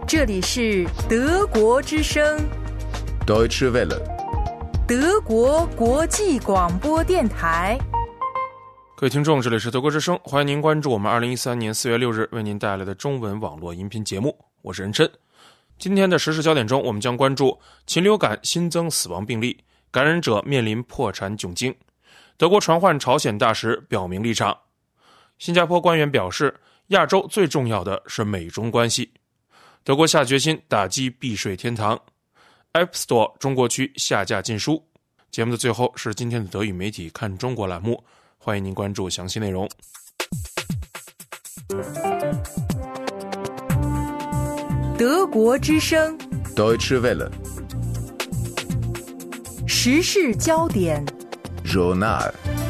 这里是德国之声 Deutsche Welle， 德国国际广播电台。 各位听众，这里是德国之声，欢迎您关注我们2013年4月6日为您带来的中文网络音频节目，我是任琛。今天的时事焦点中，我们将关注禽流感新增死亡病例，感染者面临破产窘境，德国传唤朝鲜大使表明立场。新加坡官员表示，亚洲最重要的是美中关系。德国下决心打击避税天堂。App Store 中国区下架禁书。节目的最后是今天的德语媒体看中国栏目，欢迎您关注详细内容。 德国之声 Deutsche Welle， 时事焦点 Journal。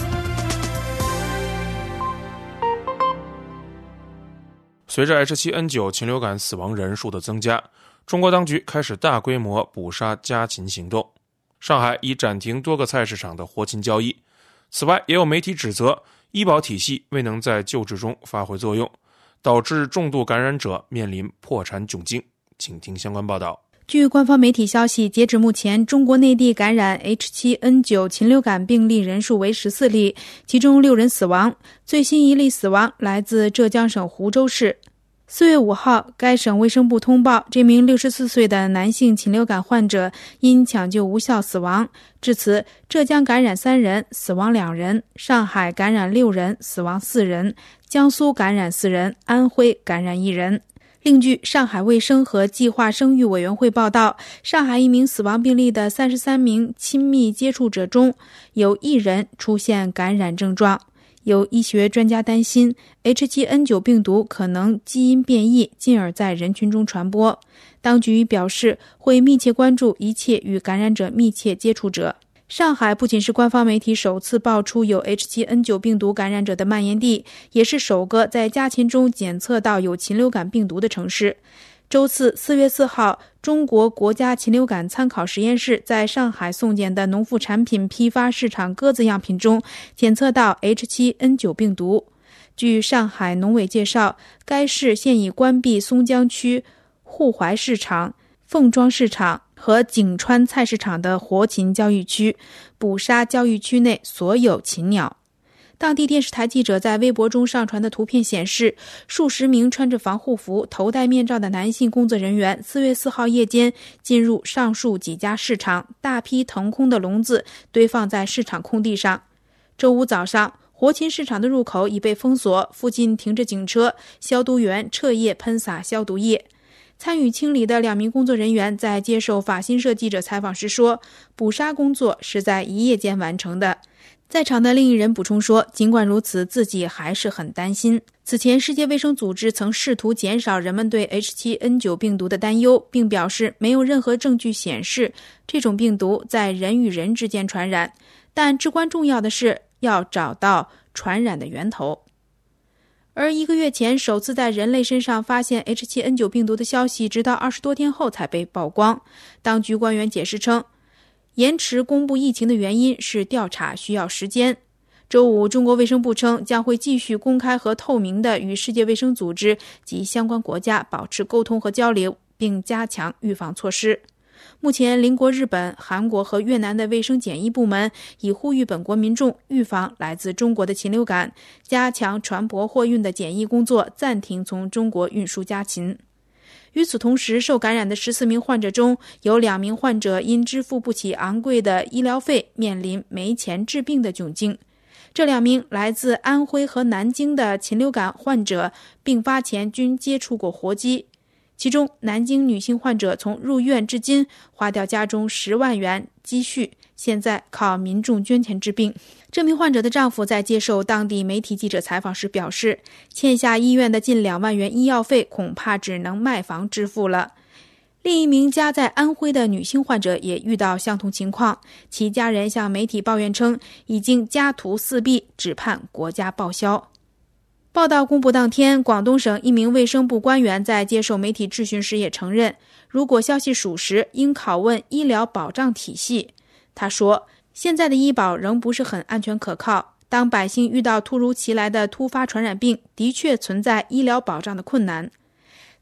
随着 H7N9 禽流感死亡人数的增加，中国当局开始大规模捕杀家禽行动。上海已暂停多个菜市场的活禽交易。此外，也有媒体指责医保体系未能在救治中发挥作用，导致重度感染者面临破产窘境。请听相关报道。 据官方媒体消息，截止目前，中国内地感染 H7N9 禽流感病例人数为14例，其中6人死亡。最新一例死亡来自浙江省湖州市。4月5号，该省卫生部通报，这名64岁的男性禽流感患者因抢救无效死亡。至此，浙江感染3人，死亡2人；上海感染6人，死亡4人；江苏感染4人，安徽感染1人。另据上海卫生和计划生育委员会报道，上海一名死亡病例的33名亲密接触者中，有1人出现感染症状。有医学专家担心 H7N9 病毒可能基因变异，进而在人群中传播。当局表示会密切关注一切与感染者密切接触者。上海不仅是官方媒体首次爆出有 H7N9 病毒感染者的蔓延地，也是首个在家禽中检测到有禽流感病毒的城市。周四4月4号，中国国家禽流感参考实验室在上海送检的农副产品批发市场鸽子样品中检测到 H7N9 病毒。据上海农委介绍，该市现已关闭松江区沪淮市场、凤庄市场和景川菜市场的活禽交易区，捕杀交易区内所有禽鸟。当地电视台记者在微博中上传的图片显示，数十名穿着防护服、头戴面罩的男性工作人员4月4号夜间进入上述几家市场，大批腾空的笼子堆放在市场空地上。周五早上，活禽市场的入口已被封锁，附近停着警车，消毒员彻夜喷洒消毒液。参与清理的2名工作人员在接受法新社记者采访时说，捕杀工作是在一夜间完成的。在场的另一人补充说，尽管如此，自己还是很担心。此前，世界卫生组织曾试图减少人们对 H7N9 病毒的担忧，并表示没有任何证据显示这种病毒在人与人之间传染，但至关重要的是要找到传染的源头。而1个月前首次在人类身上发现 H7N9 病毒的消息，直到20多天后才被曝光。当局官员解释称，延迟公布疫情的原因是调查需要时间。周五，中国卫生部称将会继续公开和透明地与世界卫生组织及相关国家保持沟通和交流，并加强预防措施。目前，邻国日本、韩国和越南的卫生检疫部门已呼吁本国民众预防来自中国的禽流感，加强船舶货运的检疫工作，暂停从中国运输家禽。与此同时，受感染的14名患者中，有2名患者因支付不起昂贵的医疗费，面临没钱治病的窘境。这2名来自安徽和南京的禽流感患者，病发前均接触过活鸡。其中，南京女性患者从入院至今花掉家中10万元积蓄，现在靠民众捐钱治病。这名患者的丈夫在接受当地媒体记者采访时表示，欠下医院的近2万元医药费，恐怕只能卖房支付了。另一名家在安徽的女性患者也遇到相同情况，其家人向媒体抱怨称，已经家徒4壁，只盼国家报销。报道公布当天，广东省一名卫生部官员在接受媒体质询时也承认，如果消息属实，应拷问医疗保障体系。他说，现在的医保仍不是很安全可靠，当百姓遇到突如其来的突发传染病，的确存在医疗保障的困难。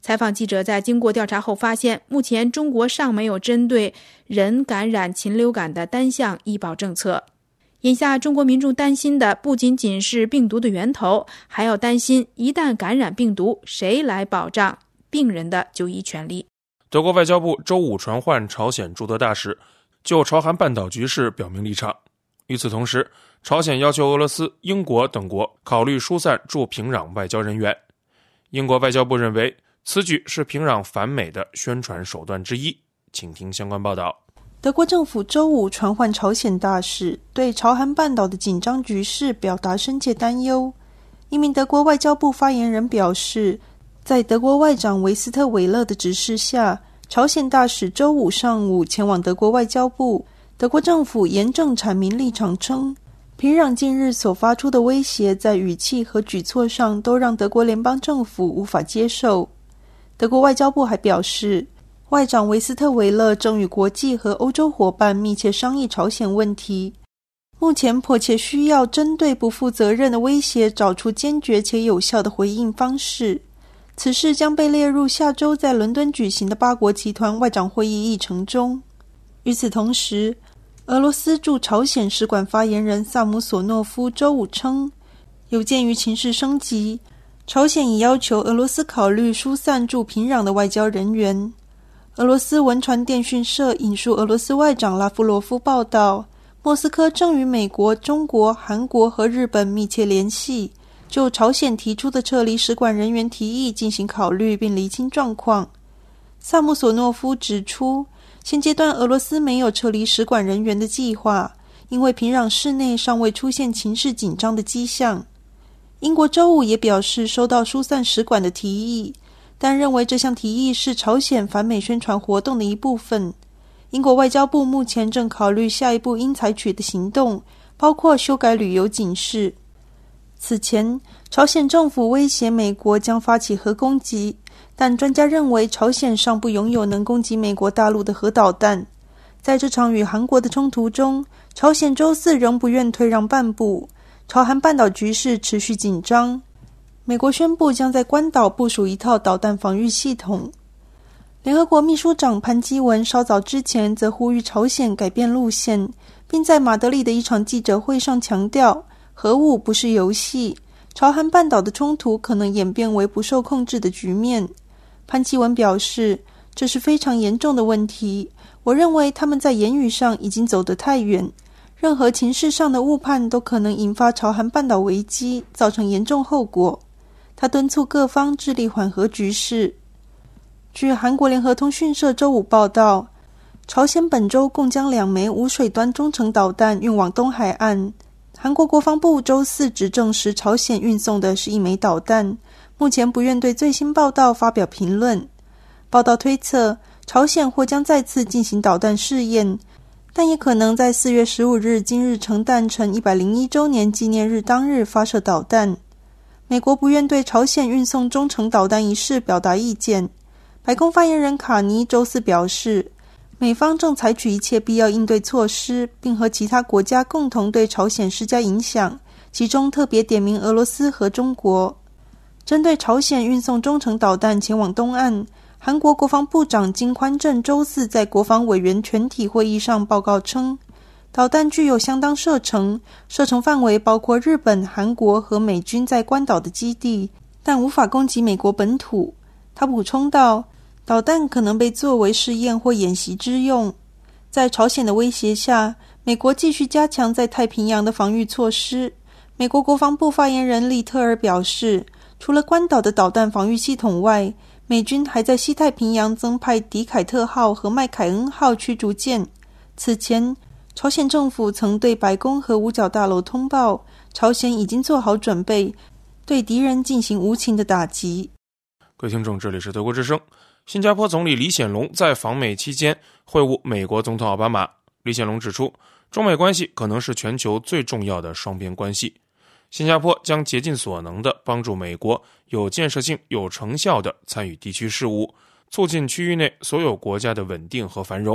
采访记者在经过调查后发现，目前中国尚没有针对人感染禽流感的单项医保政策。眼下中国民众担心的不仅仅是病毒的源头，还要担心一旦感染病毒，谁来保障病人的就医权利。 德国外交部周五传唤朝鲜驻德大使，就朝韩半岛局势表明立场。与此同时，朝鲜要求俄罗斯、英国等国考虑疏散驻平壤外交人员。英国外交部认为，此举是平壤反美的宣传手段之一。请听相关报道。 德国政府周五传唤朝鲜大使，对朝韩半岛的紧张局势表达深切担忧。一名德国外交部发言人表示，在德国外长维斯特韦勒的指示下，朝鲜大使周五上午前往德国外交部。德国政府严正阐明立场称，平壤近日所发出的威胁在语气和举措上都让德国联邦政府无法接受。德国外交部还表示，外长维斯特韦勒正与国际和欧洲伙伴密切商议朝鲜问题，目前迫切需要针对不负责任的威胁找出坚决且有效的回应方式。此事将被列入下周在伦敦举行的八国集团外长会议议程中。与此同时，俄罗斯驻朝鲜使馆发言人萨姆索诺夫周五称，有鉴于情势升级，朝鲜已要求俄罗斯考虑疏散驻平壤的外交人员。俄罗斯文传电讯社引述俄罗斯外长拉夫罗夫报道，莫斯科正与美国、中国、韩国和日本密切联系，就朝鲜提出的撤离使馆人员提议进行考虑并厘清状况。萨姆索诺夫指出，现阶段俄罗斯没有撤离使馆人员的计划，因为平壤市内尚未出现情势紧张的迹象。英国周五也表示收到疏散使馆的提议，但认为这项提议是朝鲜反美宣传活动的一部分。英国外交部目前正考虑下一步应采取的行动，包括修改旅游警示。此前，朝鲜政府威胁美国将发起核攻击，但专家认为朝鲜尚不拥有能攻击美国大陆的核导弹。在这场与韩国的冲突中，朝鲜周四仍不愿退让半步，朝韩半岛局势持续紧张。美国宣布将在关岛部署一套导弹防御系统。联合国秘书长潘基文稍早之前则呼吁朝鲜改变路线，并在马德里的一场记者会上强调，核武不是游戏，朝韩半岛的冲突可能演变为不受控制的局面。潘基文表示，这是非常严重的问题，我认为他们在言语上已经走得太远，任何情势上的误判都可能引发朝韩半岛危机，造成严重后果。他敦促各方致力缓和局势。据韩国联合通讯社周五报道，朝鲜本周共将2枚无水端中程导弹运往东海岸。韩国国防部周四只证实朝鲜运送的是1枚导弹，目前不愿对最新报道发表评论。报道推测，朝鲜或将再次进行导弹试验，但也可能在4月15日金日成诞辰101周年纪念日当日发射导弹。美国不愿对朝鲜运送中程导弹一事表达意见。白宫发言人卡尼周四表示，美方正采取一切必要应对措施，并和其他国家共同对朝鲜施加影响，其中特别点名俄罗斯和中国。针对朝鲜运送中程导弹前往东岸，韩国国防部长金宽正周四在国防委员全体会议上报告称，导弹具有相当射程，射程范围包括日本、韩国和美军在关岛的基地，但无法攻击美国本土。他补充道，导弹可能被作为试验或演习之用。在朝鲜的威胁下，美国继续加强在太平洋的防御措施。美国国防部发言人利特尔表示，除了关岛的导弹防御系统外，美军还在西太平洋增派迪凯特号和麦凯恩号驱逐舰。此前，朝鲜政府曾对白宫和五角大楼通报，朝鲜已经做好准备，对敌人进行无情的打击。 各位听众，这里是德国之声。新加坡总理李显龙在访美期间会晤美国总统奥巴马。李显龙指出，中美关系可能是全球最重要的双边关系。新加坡将竭尽所能地帮助美国有建设性、有成效地参与地区事务，促进区域内所有国家的稳定和繁荣。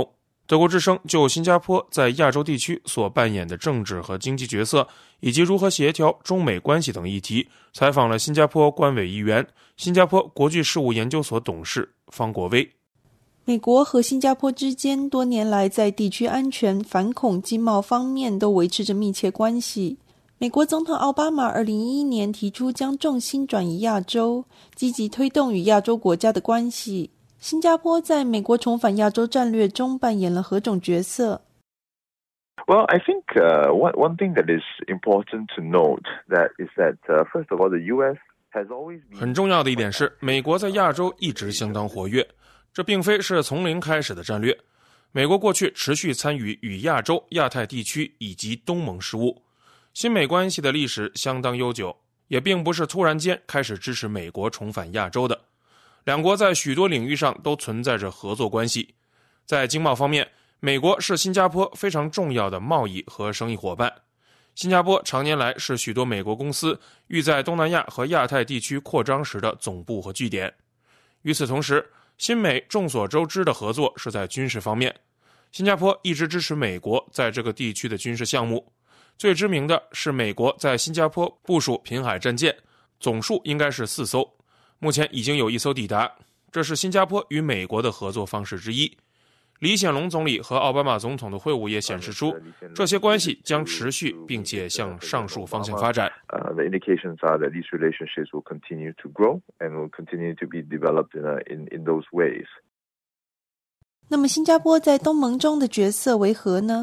德国之声就新加坡在亚洲地区所扮演的政治和经济角色，以及如何协调中美关系等议题，采访了新加坡官委议员、新加坡国际事务研究所董事方国威。 美国和新加坡之间多年来在地区安全、反恐、经贸方面都维持着密切关系。美国总统奥巴马2011年提出将重心转移亚洲，积极推动与亚洲国家的关系。新加坡在美国重返亚洲战略中扮演了何种角色？ Well, I think one thing that is important to note is that first of all, the U.S. has always been 很重要的一点是，美国在亚洲一直相当活跃，这并非是从零开始的战略。美国过去持续参与与亚洲、亚太地区以及东盟事务，新美关系的历史相当悠久，也并不是突然间开始支持美国重返亚洲的。两国在许多领域上都存在着合作关系。在经贸方面，美国是新加坡非常重要的贸易和生意伙伴。新加坡常年来是许多美国公司欲在东南亚和亚太地区扩张时的总部和据点。与此同时，新美众所周知的合作是在军事方面。新加坡一直支持美国在这个地区的军事项目。最知名的是美国在新加坡部署滨海战舰，总数应该是4艘。目前已经有1艘抵达，这是新加坡与美国的合作方式之一。李显龙总理和奥巴马总统的会晤也显示出，这些关系将持续并且向上述方向发展。 The indications are that these relationships will continue to grow and will continue to be developed in those ways. 那么新加坡在东盟中的角色为何呢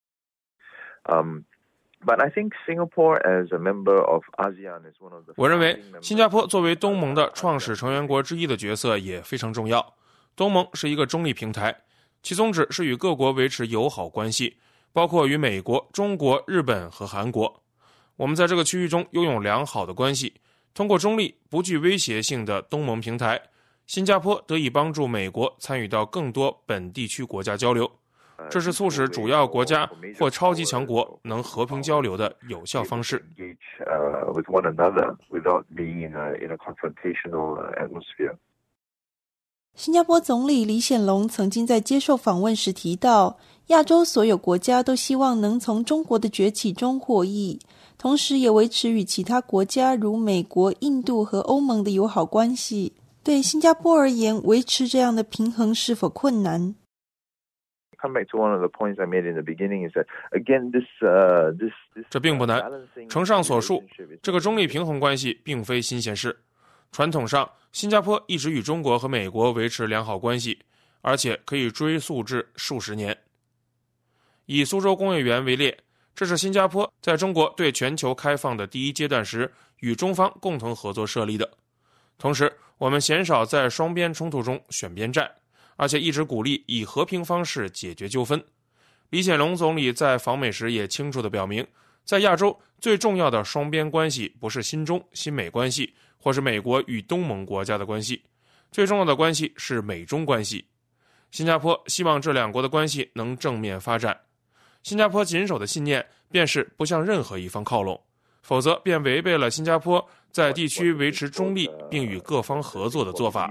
？But I think Singapore as a member of ASEAN is one of the 我认为新加坡作为东盟的创始成员国之一的角色也非常重要。东盟是一个中立平台，其宗旨是与各国维持友好关系，包括与美国、中国、日本和韩国。我们在这个区域中拥有良好的关系，通过中立、不具威胁性的东盟平台，新加坡得以帮助美国参与到更多本地区国家交流。这是促使主要国家或超级强国能和平交流的有效方式。 新加坡总理李显龙曾经在接受访问时提到，亚洲所有国家都希望能从中国的崛起中获益，同时也维持与其他国家如美国、印度和欧盟的友好关系。对新加坡而言，维持这样的平衡是否困难 ？Come back to one of the points I made in the beginning is that again this 这并不难。承上所述，这个中立平衡关系并非新鲜事。传统上，新加坡一直与中国和美国维持良好关系，而且可以追溯至数十年。以苏州工业园为例，这是新加坡在中国对全球开放的第一阶段时与中方共同合作设立的。同时，我们鲜少在双边冲突中选边站，而且一直鼓励以和平方式解决纠纷。李显龙总理在访美时也清楚地表明，在亚洲最重要的双边关系不是新中、新美关系，或是美国与东盟国家的关系，最重要的关系是美中关系。新加坡希望这两国的关系能正面发展。新加坡谨守的信念便是不向任何一方靠拢，否则便违背了新加坡在地区维持中立并与各方合作的做法。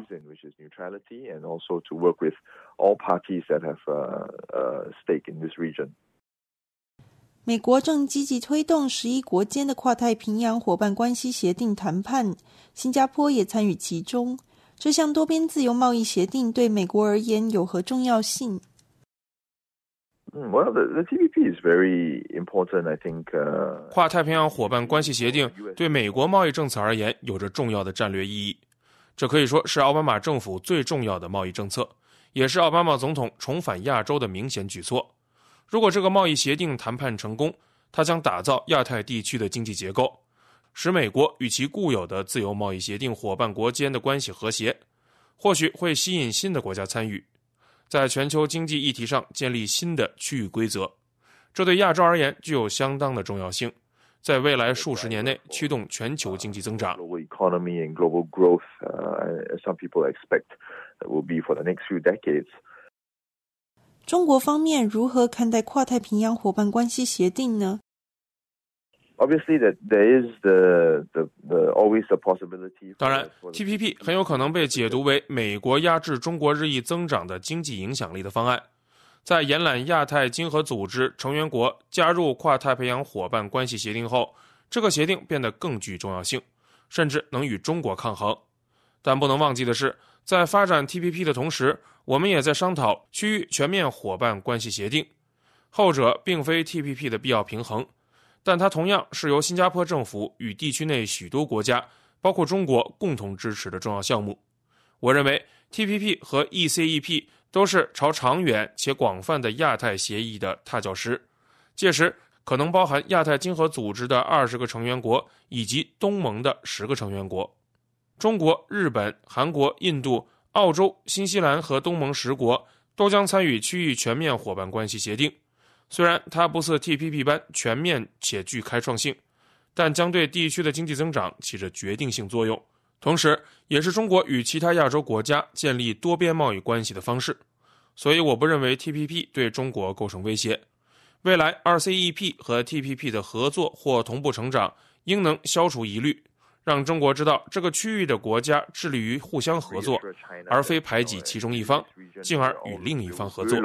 美国正积极推动11国间的跨太平洋伙伴关系协定谈判，新加坡也参与其中。这项多边自由贸易协定对美国而言有何重要性 ？Well, the TPP is very important, I think. 跨太平洋伙伴关系协定对美国贸易政策而言有着重要的战略意义，这可以说是奥巴马政府最重要的贸易政策，也是奥巴马总统重返亚洲的明显举措。如果这个贸易协定谈判成功，它将打造亚太地区的经济结构，使美国与其固有的自由贸易协定伙伴国间的关系和谐，或许会吸引新的国家参与，在全球经济议题上建立新的区域规则，这对亚洲而言具有相当的重要性，在未来数十年内驱动全球经济增长。 中国方面如何看待跨太平洋伙伴关系协定呢？ Obviously, that there is always the possibility. 当然 ，TPP 很有可能被解读为美国压制中国日益增长的经济影响力的方案。 在延揽亚太经合组织成员国加入跨太平洋伙伴关系协定后，这个协定变得更具重要性，甚至能与中国抗衡。但不能忘记的是，在发展 TPP 的同时，我们也在商讨区域全面伙伴关系协定，后者并非 TPP 的必要平衡，但它同样是由新加坡政府与地区内许多国家，包括中国共同支持的重要项目。我认为 TPP 和 ECEP 都是朝长远且广泛的亚太协议的踏脚石，届时可能包含亚太经合组织的20个成员国以及东盟的10个成员国。中国、日本、韩国、印度、澳洲、新西兰和东盟10国都将参与区域全面伙伴关系协定。虽然它不似 TPP 般全面且具开创性，但将对地区的经济增长起着决定性作用，同时也是中国与其他亚洲国家建立多边贸易关系的方式。所以我不认为 TPP 对中国构成威胁。未来 RCEP 和 TPP 的合作或同步成长，应能消除疑虑，让中国知道这个区域的国家致力于互相合作，而非排挤其中一方，进而与另一方合作。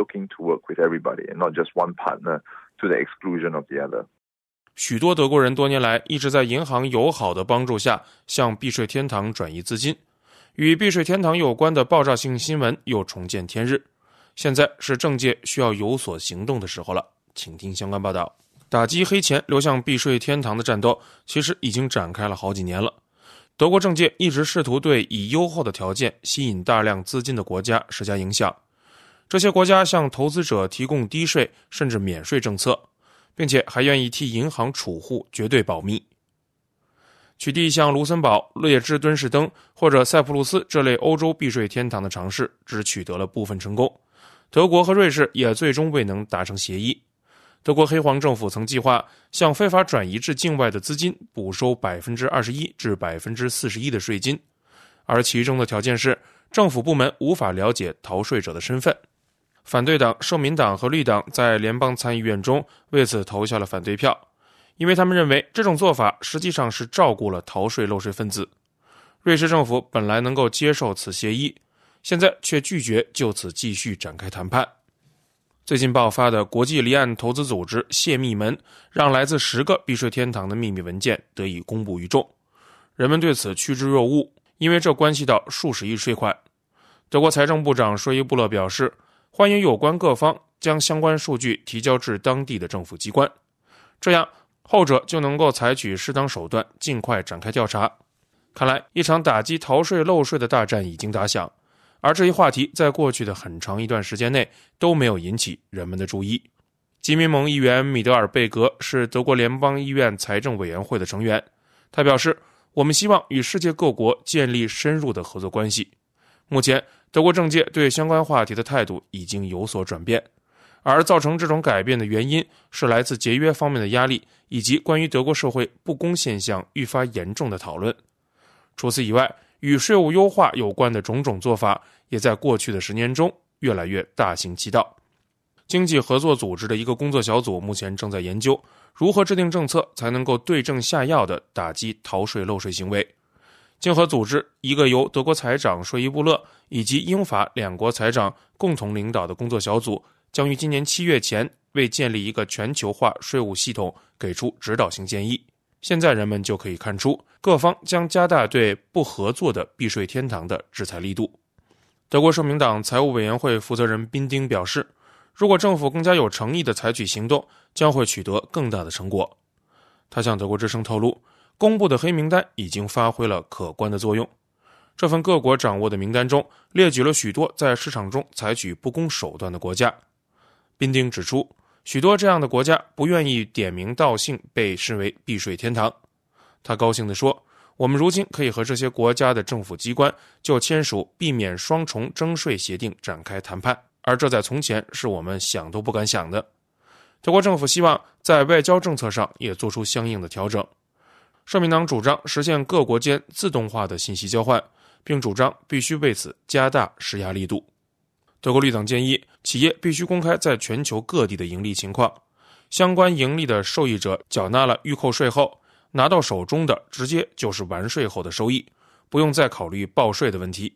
许多德国人多年来一直在银行友好的帮助下向避税天堂转移资金，与避税天堂有关的爆炸性新闻又重见天日。现在是政界需要有所行动的时候了，请听相关报道。打击黑钱流向避税天堂的战斗其实已经展开了好几年了。德国政界一直试图对以优厚的条件吸引大量资金的国家施加影响，这些国家向投资者提供低税甚至免税政策，并且还愿意替银行储户绝对保密。取缔像卢森堡、列支敦士登或者塞浦路斯这类欧洲避税天堂的尝试只取得了部分成功，德国和瑞士也最终未能达成协议。德国黑皇政府曾计划向非法转移至境外的资金补收 21% 至 41% 的税金，而其中的条件是政府部门无法了解逃税者的身份。反对党、社民党和绿党在联邦参议院中为此投下了反对票，因为他们认为这种做法实际上是照顾了逃税漏税分子。瑞士政府本来能够接受此协议，现在却拒绝就此继续展开谈判。最近爆发的国际离岸投资组织泄密门，让来自10个避税天堂的秘密文件得以公布于众，人们对此趋之若鹜，因为这关系到数十亿税款。德国财政部长舒伊布勒表示，欢迎有关各方将相关数据提交至当地的政府机关，这样后者就能够采取适当手段尽快展开调查。看来一场打击逃税漏税的大战已经打响，而这一话题在过去的很长一段时间内都没有引起人们的注意。基民盟议员米德尔贝格是德国联邦议院财政委员会的成员，他表示，我们希望与世界各国建立深入的合作关系。目前德国政界对相关话题的态度已经有所转变，而造成这种改变的原因是来自节约方面的压力，以及关于德国社会不公现象愈发严重的讨论。除此以外，与税务优化有关的种种做法也在过去的10年中越来越大行其道。经济合作组织的一个工作小组目前正在研究如何制定政策才能够对症下药地打击逃税漏税行为。经合组织一个由德国财长舒伊布勒以及英法2国财长共同领导的工作小组将于今年7月前为建立一个全球化税务系统给出指导性建议。现在人们就可以看出，各方将加大对不合作的避税天堂的制裁力度。德国社民党财务委员会负责人宾丁表示，如果政府更加有诚意地采取行动，将会取得更大的成果。他向德国之声透露，公布的黑名单已经发挥了可观的作用。这份各国掌握的名单中列举了许多在市场中采取不公手段的国家。宾丁指出，许多这样的国家不愿意点名道姓被视为避税天堂。他高兴地说，我们如今可以和这些国家的政府机关就签署避免双重征税协定展开谈判，而这在从前是我们想都不敢想的。德国政府希望在外交政策上也做出相应的调整。社民党主张实现各国间自动化的信息交换，并主张必须为此加大施压力度。德国绿党建议企业必须公开在全球各地的盈利情况，相关盈利的受益者缴纳了预扣税后，拿到手中的直接就是完税后的收益，不用再考虑报税的问题。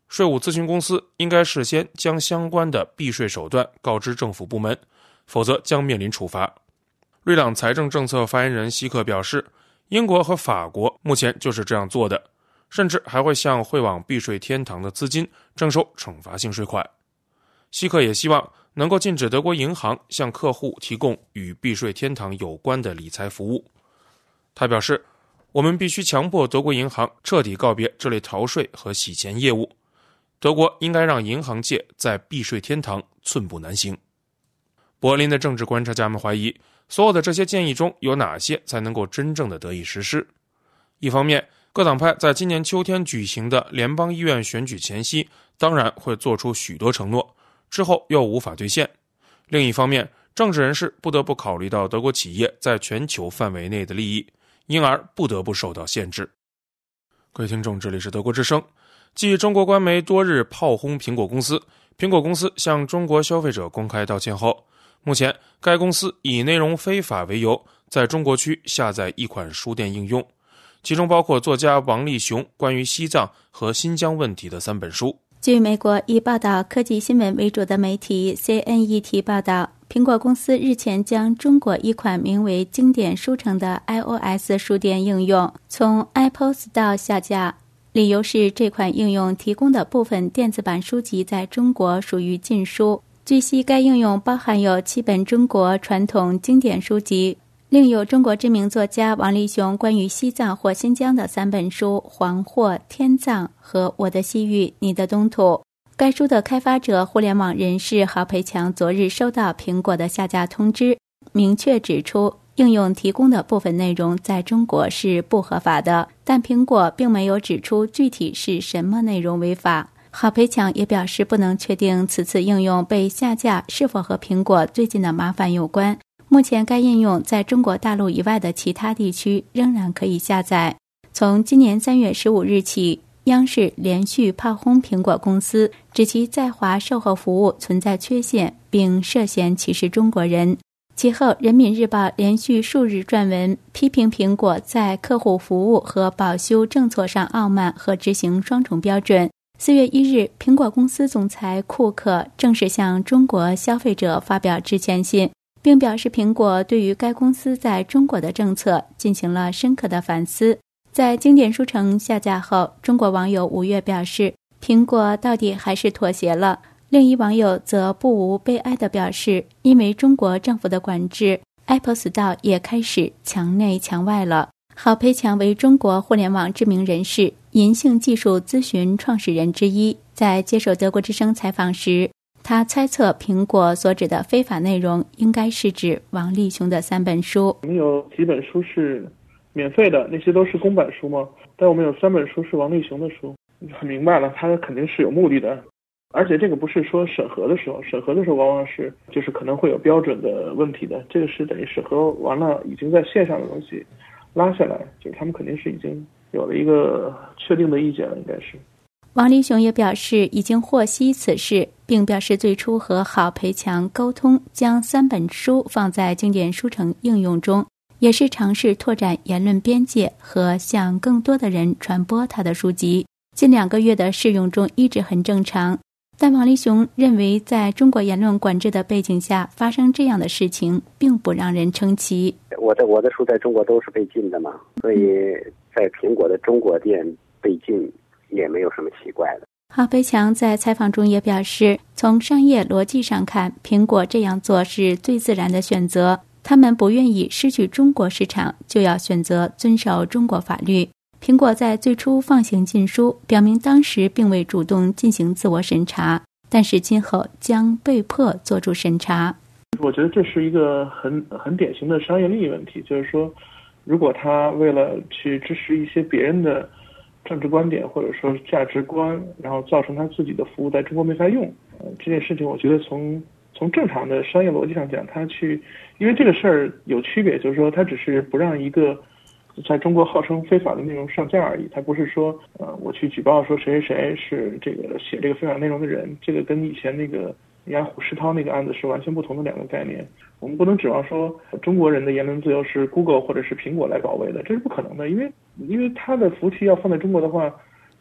税务咨询公司应该事先将相关的避税手段告知政府部门，否则将面临处罚。瑞朗财政政策发言人希克表示，英国和法国目前就是这样做的，甚至还会向汇往避税天堂的资金征收惩罚性税款。希克也希望能够禁止德国银行向客户提供与避税天堂有关的理财服务。他表示，我们必须强迫德国银行彻底告别这类逃税和洗钱业务。德国应该让银行界在避税天堂寸步难行。柏林的政治观察家们怀疑，所有的这些建议中有哪些才能够真正的得以实施？一方面，各党派在今年秋天举行的联邦议院选举前夕，当然会做出许多承诺，之后又无法兑现。另一方面，政治人士不得不考虑到德国企业在全球范围内的利益，因而不得不受到限制。各位听众，这里是德国之声。继中国官媒多日炮轰苹果公司，苹果公司向中国消费者公开道歉后，目前该公司以内容非法为由，在中国区下载一款书店应用，其中包括作家王立雄关于西藏和新疆问题的3本书。 据美国以报道科技新闻为主的媒体 CNET 报道，苹果公司日前将中国一款名为经典书城的 iOS 书店应用从 Apple Store 下架，理由是这款应用提供的部分电子版书籍在中国属于禁书。据悉，该应用包含有7本中国传统经典书籍，另有中国知名作家王立雄关于西藏或新疆的3本书《黄祸》《天葬》和《我的西域，你的东土》。该书的开发者互联网人士郝培强昨日收到苹果的下架通知，明确指出应用提供的部分内容在中国是不合法的，但苹果并没有指出具体是什么内容违法。郝培强也表示，不能确定此次应用被下架是否和苹果最近的麻烦有关。目前该应用在中国大陆以外的其他地区仍然可以下载。从今年3月15日起，央视连续炮轰苹果公司，指其在华售后服务存在缺陷，并涉嫌歧视中国人。其后，人民日报连续数日撰文批评苹果在客户服务和保修政策上傲慢和执行双重标准。4月1日，苹果公司总裁库克正式向中国消费者发表致歉信，并表示苹果对于该公司在中国的政策进行了深刻的反思。在经典书城下架后，中国网友5月表示，苹果到底还是妥协了。另一网友则不无悲哀地表示，因为中国政府的管制， Apple Store 也开始墙内墙外了。郝培强为中国互联网知名人士、银杏技术咨询创始人之一，在接受德国之声采访时，他猜测苹果所指的非法内容应该是指王立雄的3本书。 我们有几本书是免费的，那些都是公版书吗？但我们有3本书是王立雄的书，很明白了，他肯定是有目的的。而且这个不是说审核的时候往往是就是可能会有标准的问题的，这个是等于审核完了已经在线上的东西拉下来，就是他们肯定是已经有了一个确定的意见了，应该是。 王立雄也表示已经获悉此事，并表示最初和郝培强沟通将3本书放在经典书城应用中，也是尝试拓展言论边界和向更多的人传播他的书籍。近2个月的试用中一直很正常，但王立雄认为在中国言论管制的背景下发生这样的事情并不让人称奇。 我的书在中国都是被禁的嘛，所以在苹果的中国店被禁也没有什么奇怪的。 郝培强在采访中也表示，从商业逻辑上看，苹果这样做是最自然的选择，他们不愿意失去中国市场，就要选择遵守中国法律。苹果在最初放行禁书，表明当时并未主动进行自我审查，但是今后将被迫做出审查。 我觉得这是一个很典型的商业利益问题，就是说，如果他为了去支持一些别人的政治观点或者说价值观，然后造成他自己的服务在中国没法用，这件事情我觉得从正常的商业逻辑上讲，他去，因为这个事儿有区别，就是说他只是不让一个在中国号称非法的内容上架而已，他不是说我去举报说谁是这个写这个非法内容的人，这个跟以前那个雅虎世涛那个案子是完全不同的2个概念。我们不能指望说中国人的言论自由是 Google 或者是苹果来保卫的，这是不可能的，因为它的服务器要放在中国的话，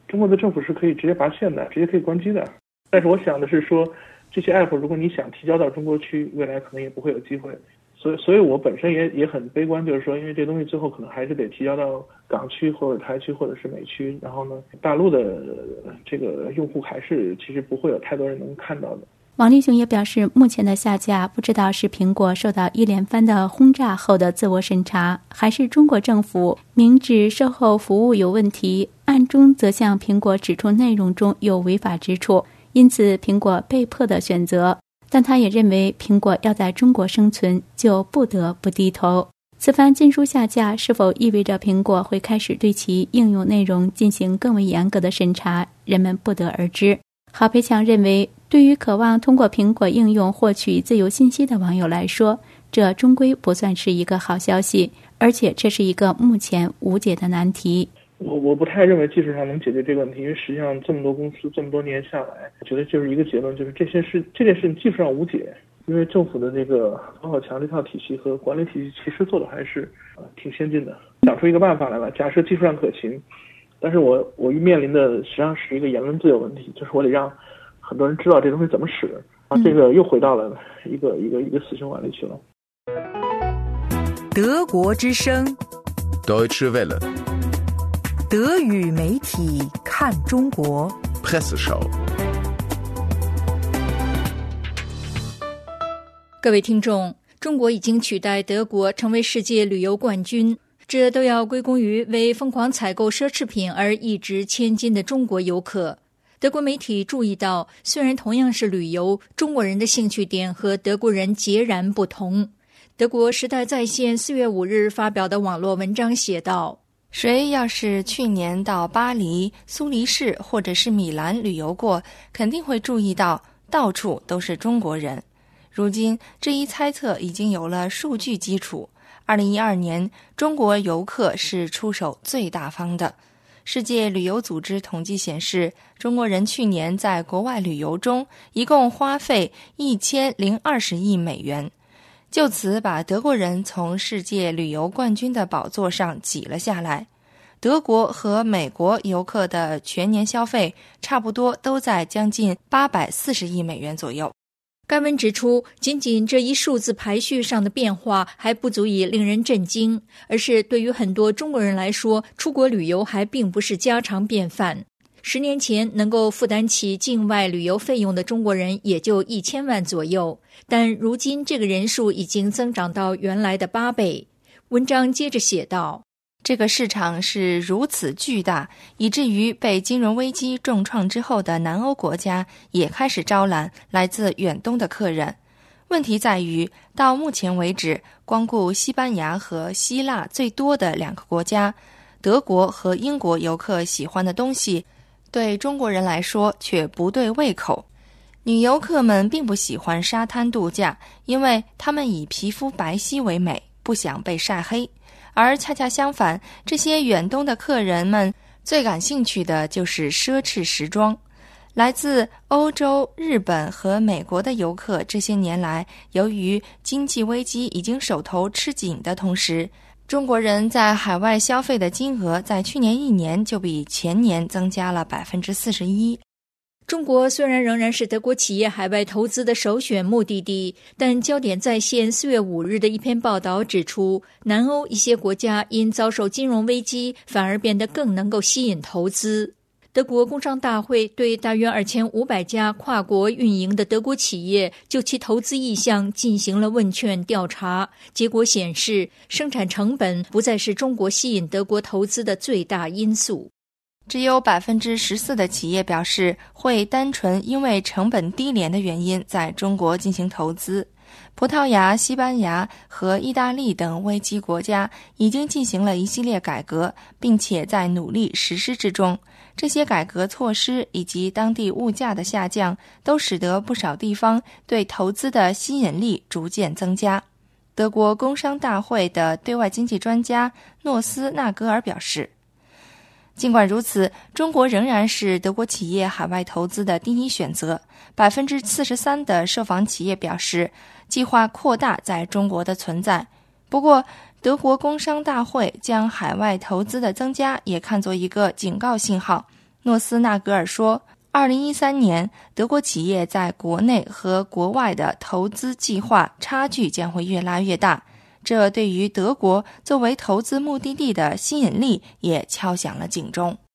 中国的政府是可以直接拔线的，直接可以关机的。但是我想的是说，这些 app 如果你想提交到中国去，未来可能也不会有机会。所以我本身也很悲观，就是说，因为这东西最后可能还是得提交到港区或者台区或者是美区，然后呢，大陆的这个用户还是其实不会有太多人能看到的。 王立雄也表示，目前的下架不知道是苹果受到一连番的轰炸后的自我审查，还是中国政府明知售后服务有问题，暗中则向苹果指出内容中有违法之处，因此苹果被迫的选择。但他也认为，苹果要在中国生存，就不得不低头。此番禁书下架是否意味着苹果会开始对其应用内容进行更为严格的审查，人们不得而知。郝培强认为，对于渴望通过苹果应用获取自由信息的网友来说，这终归不算是一个好消息，而且这是一个目前无解的难题。 我不太认为技术上能解决这个问题，因为实际上这么多公司这么多年下来，我觉得就是一个结论，就是这件事情技术上无解，因为政府的这个防火墙这套体系和管理体系其实做的还是挺先进的，想出一个办法来了。假设技术上可行，但是我面临的实际上是一个言论自由问题，就是我得让很多人知道这东西怎么使，这个又回到了一个死循环里去了。 德国之声 Deutsche Welle， 德语媒体看中国 Presseschau。 各位听众，中国已经取代德国成为世界旅游冠军，这都要归功于为疯狂采购奢侈品而一掷千金的中国游客。德国媒体注意到，虽然同样是旅游，中国人的兴趣点和德国人截然不同。德国时代在线4月5日发表的网络文章写道， 谁要是去年到巴黎、苏黎世或者是米兰旅游过，肯定会注意到到处都是中国人。如今这一猜测已经有了数据基础。2012年，中国游客是出手最大方的。世界旅游组织统计显示，中国人去年在国外旅游中一共花费1020亿美元，就此把德国人从世界旅游冠军的宝座上挤了下来。德国和美国游客的全年消费差不多都在将近840亿美元左右。 该文指出，仅仅这一数字排序上的变化还不足以令人震惊，而是对于很多中国人来说，出国旅游还并不是家常便饭。10年前能够负担起境外旅游费用的中国人也就1000万左右，但如今这个人数已经增长到原来的8倍。文章接着写道， 这个市场是如此巨大，以至于被金融危机重创之后的南欧国家也开始招揽来自远东的客人。问题在于，到目前为止，光顾西班牙和希腊最多的2个国家，德国和英国游客喜欢的东西，对中国人来说却不对胃口。女游客们并不喜欢沙滩度假，因为她们以皮肤白皙为美，不想被晒黑。而恰恰相反，这些远东的客人们最感兴趣的就是奢侈时装。来自欧洲、日本和美国的游客这些年来，由于经济危机已经手头吃紧的同时，中国人在海外消费的金额在去年1年就比前年增加了41%。 中国虽然仍然是德国企业海外投资的首选目的地，但焦点在线4月5日的一篇报道指出，南欧一些国家因遭受金融危机，反而变得更能够吸引投资。德国工商大会对大约2500家跨国运营的德国企业就其投资意向进行了问卷调查，结果显示，生产成本不再是中国吸引德国投资的最大因素。 只有14%的企业表示会单纯因为成本低廉的原因在中国进行投资。葡萄牙、西班牙和意大利等危机国家已经进行了一系列改革，并且在努力实施之中。这些改革措施以及当地物价的下降，都使得不少地方对投资的吸引力逐渐增加。德国工商大会的对外经济专家诺斯纳格尔表示，尽管如此，中国仍然是德国企业海外投资的第一选择。43%的受访企业表示计划扩大在中国的存在。不过，德国工商大会将海外投资的增加也看作一个警告信号， 诺斯纳格尔说，2013年德国企业在国内和国外的投资计划差距将会越拉越大，这对于德国作为投资目的地的吸引力也敲响了警钟。